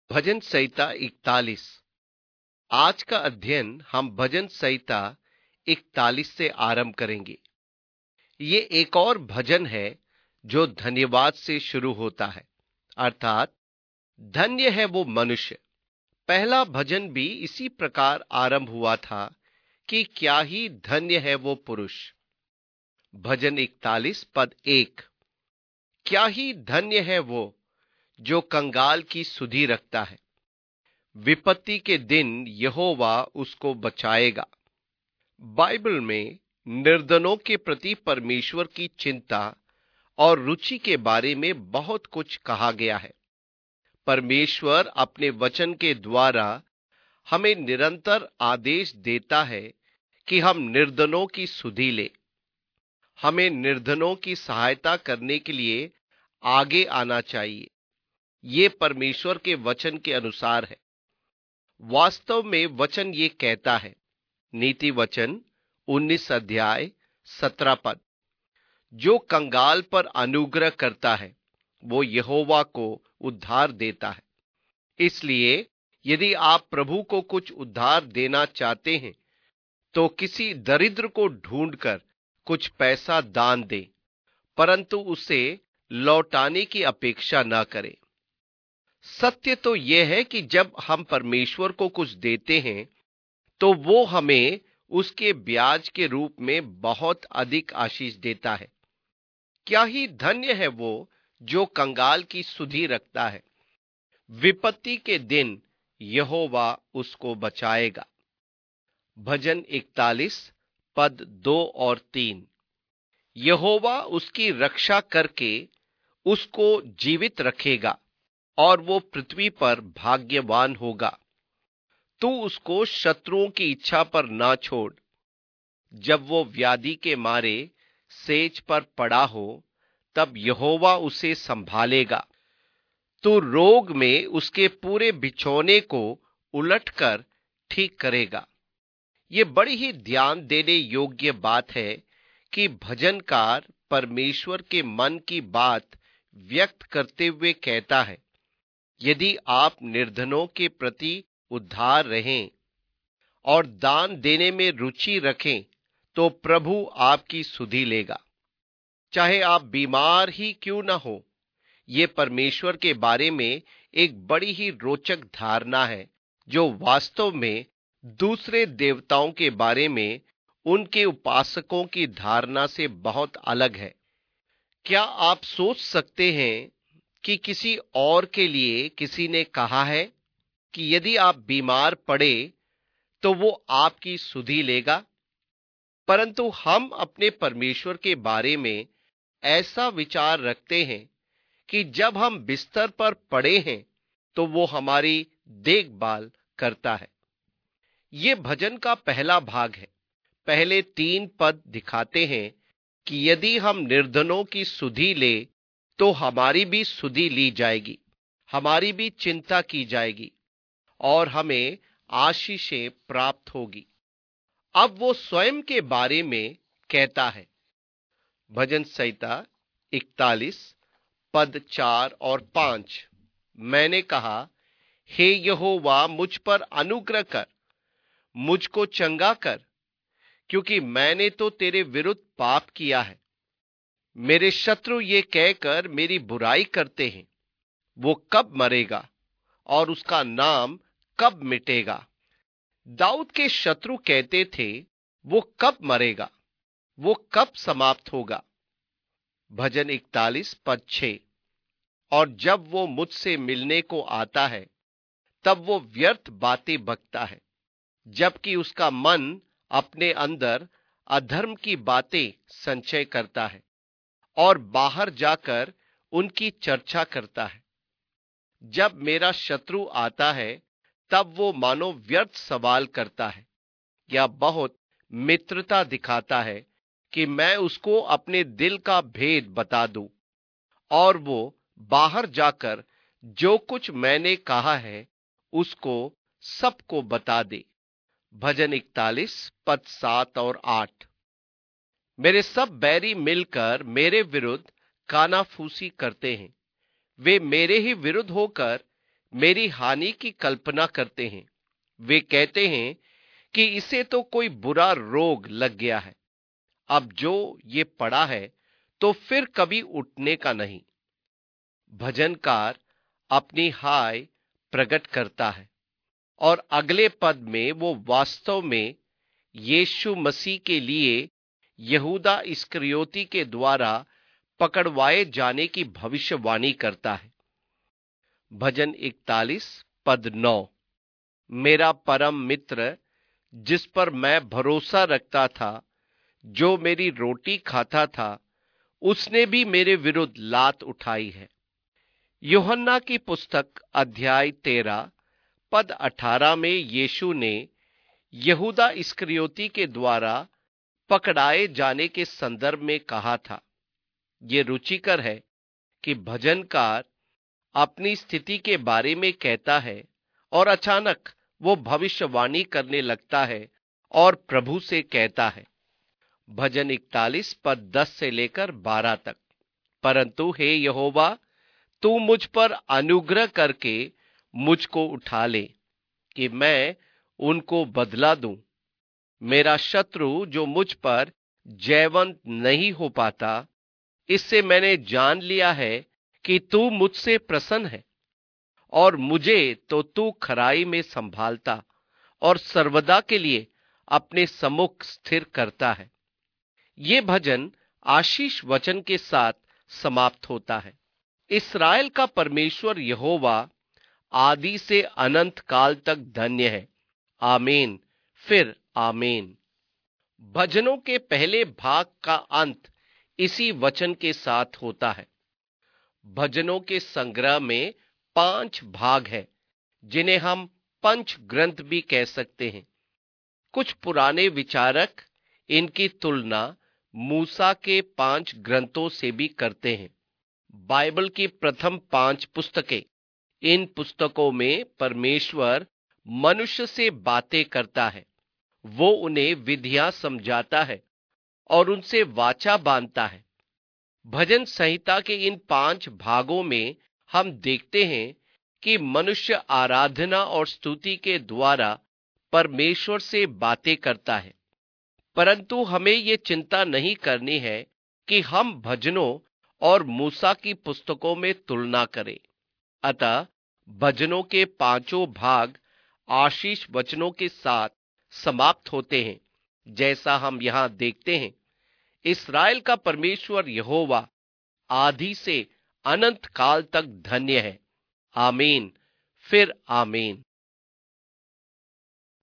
भजन संहिता 41। आज का अध्ययन हम भजन संहिता 41 से आरंभ करेंगे। ये एक और भजन है जो धन्यवाद से शुरू होता है, अर्थात धन्य है वो मनुष्य। पहला भजन भी इसी प्रकार आरंभ हुआ था कि क्या ही धन्य है वो पुरुष। भजन 41 पद 1। क्या ही धन्य है वो जो कंगाल की सुधि रखता है, विपत्ति के दिन यहोवा उसको बचाएगा। बाइबल में निर्धनों के प्रति परमेश्वर की चिंता और रुचि के बारे में बहुत कुछ कहा गया है। परमेश्वर अपने वचन के द्वारा हमें निरंतर आदेश देता है कि हम निर्धनों की सुधि लें। हमें निर्धनों की सहायता करने के लिए आगे आना चाहिए। ये परमेश्वर के वचन के अनुसार है। वास्तव में वचन ये कहता है, नीति वचन 19 अध्याय 17 पद, जो कंगाल पर अनुग्रह करता है वो यहोवा को उद्धार देता है। इसलिए यदि आप प्रभु को कुछ उद्धार देना चाहते हैं तो किसी दरिद्र को ढूंढकर कुछ पैसा दान दें, परंतु उसे लौटाने की अपेक्षा न करें। सत्य तो यह है कि जब हम परमेश्वर को कुछ देते हैं तो वो हमें उसके ब्याज के रूप में बहुत अधिक आशीष देता है। क्या ही धन्य है वो जो कंगाल की सुधि रखता है, विपत्ति के दिन यहोवा उसको बचाएगा। भजन 41 पद 2 और 3। यहोवा उसकी रक्षा करके उसको जीवित रखेगा और वो पृथ्वी पर भाग्यवान होगा। तू उसको शत्रुओं की इच्छा पर ना छोड़। जब वो व्याधि के मारे सेज पर पड़ा हो तब यहोवा उसे संभालेगा। तू रोग में उसके पूरे बिछौने को उलटकर ठीक करेगा। ये बड़ी ही ध्यान देने योग्य बात है कि भजनकार परमेश्वर के मन की बात व्यक्त करते हुए कहता है, यदि आप निर्धनों के प्रति उद्धार रहें और दान देने में रुचि रखें तो प्रभु आपकी सुधि लेगा। चाहे आप बीमार ही क्यों न हो। ये परमेश्वर के बारे में एक बड़ी ही रोचक धारणा है जो वास्तव में दूसरे देवताओं के बारे में उनके उपासकों की धारणा से बहुत अलग है। क्या आप सोच सकते हैं कि किसी और के लिए किसी ने कहा है कि यदि आप बीमार पड़े तो वो आपकी सुधि लेगा? परंतु हम अपने परमेश्वर के बारे में ऐसा विचार रखते हैं कि जब हम बिस्तर पर पड़े हैं तो वो हमारी देखभाल करता है। ये भजन का पहला भाग है। पहले 3 पद दिखाते हैं कि यदि हम निर्धनों की सुधि ले तो हमारी भी सुधि ली जाएगी, हमारी भी चिंता की जाएगी और हमें आशीषें प्राप्त होगी। अब वो स्वयं के बारे में कहता है। भजन संहिता 41 पद 4 और 5। मैंने कहा, हे यहोवा मुझ पर अनुग्रह कर, मुझको चंगा कर, क्योंकि मैंने तो तेरे विरुद्ध पाप किया है। मेरे शत्रु ये कहकर मेरी बुराई करते हैं, वो कब मरेगा और उसका नाम कब मिटेगा? दाऊद के शत्रु कहते थे, वो कब मरेगा, वो कब समाप्त होगा? भजन 41 पद 6। और जब वो मुझसे मिलने को आता है तब वो व्यर्थ बातें बकता है, जबकि उसका मन अपने अंदर अधर्म की बातें संचय करता है और बाहर जाकर उनकी चर्चा करता है। जब मेरा शत्रु आता है तब वो मानो व्यर्थ सवाल करता है या बहुत मित्रता दिखाता है कि मैं उसको अपने दिल का भेद बता दूं, और वो बाहर जाकर जो कुछ मैंने कहा है उसको सबको बता दे। भजन 41 पद 7 और 8। मेरे सब बैरी मिलकर मेरे विरुद्ध कानाफूसी करते हैं। वे मेरे ही विरुद्ध होकर मेरी हानि की कल्पना करते हैं। वे कहते हैं कि इसे तो कोई बुरा रोग लग गया है। अब जो ये पड़ा है तो फिर कभी उठने का नहीं। भजनकार अपनी हाय प्रकट करता है और अगले पद में वो वास्तव में यीशु मसीह के लिए यहूदा इस्करियोती के द्वारा पकड़वाए जाने की भविष्यवाणी करता है। भजन 41 पद 9। मेरा परम मित्र जिस पर मैं भरोसा रखता था, जो मेरी रोटी खाता था, उसने भी मेरे विरुद्ध लात उठाई है। यूहन्ना की पुस्तक अध्याय 13 पद 18 में यीशु ने यहूदा इस्करियोती के द्वारा पकड़ाए जाने के संदर्भ में कहा था। ये रुचिकर है कि भजनकार अपनी स्थिति के बारे में कहता है और अचानक वो भविष्यवाणी करने लगता है और प्रभु से कहता है। भजन 41 पद 10 से लेकर 12 तक। परंतु हे यहोवा, तू मुझ पर अनुग्रह करके मुझको उठा ले कि मैं उनको बदला दूं। मेरा शत्रु जो मुझ पर जयवंत नहीं हो पाता, इससे मैंने जान लिया है कि तू मुझसे प्रसन्न है और मुझे तो तू खराई में संभालता और सर्वदा के लिए अपने सम्मुख स्थिर करता है। ये भजन आशीष वचन के साथ समाप्त होता है। इस्राएल का परमेश्वर यहोवा आदि से अनंत काल तक धन्य है। आमीन, फिर आमीन। भजनों के पहले भाग का अंत इसी वचन के साथ होता है। भजनों के संग्रह में 5 भाग हैं, जिन्हें हम पंच ग्रंथ भी कह सकते हैं। कुछ पुराने विचारक इनकी तुलना मूसा के 5 ग्रंथों से भी करते हैं। बाइबल की प्रथम 5 पुस्तकें, इन पुस्तकों में परमेश्वर मनुष्य से बातें करता है। वो उन्हें विधियां समझाता है और उनसे वाचा बांधता है। भजन संहिता के इन 5 भागों में हम देखते हैं कि मनुष्य आराधना और स्तुति के द्वारा परमेश्वर से बातें करता है। परंतु हमें ये चिंता नहीं करनी है कि हम भजनों और मूसा की पुस्तकों में तुलना करें। अतः भजनों के 5 भाग आशीष वचनों के साथ समाप्त होते हैं। जैसा हम यहां देखते हैं, इस्राएल का परमेश्वर यहोवा आदि से अनंत काल तक धन्य है। आमीन, फिर आमीन।